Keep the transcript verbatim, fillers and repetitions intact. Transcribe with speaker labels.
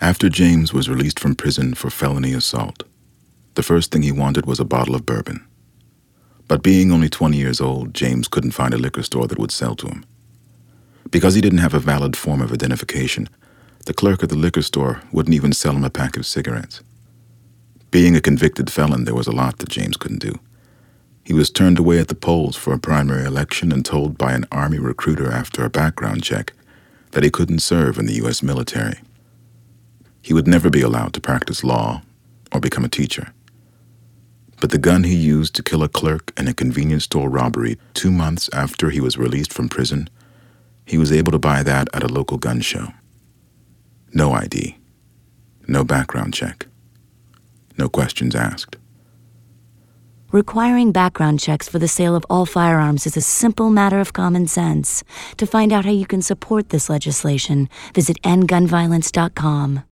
Speaker 1: After James was released from prison for felony assault, the first thing he wanted was a bottle of bourbon. But being only twenty years old, James couldn't find a liquor store that would sell to him. Because he didn't have a valid form of identification, the clerk at the liquor store wouldn't even sell him a pack of cigarettes. Being a convicted felon, there was a lot that James couldn't do. He was turned away at the polls for a primary election and told by an Army recruiter after a background check that he couldn't serve in the U S military. He would never be allowed to practice law or become a teacher. But the gun he used to kill a clerk in a convenience store robbery two months after he was released from prison, he was able to buy that at a local gun show. No I D, no background check, no questions asked.
Speaker 2: Requiring background checks for the sale of all firearms is a simple matter of common sense. To find out how you can support this legislation, visit end gun violence dot com.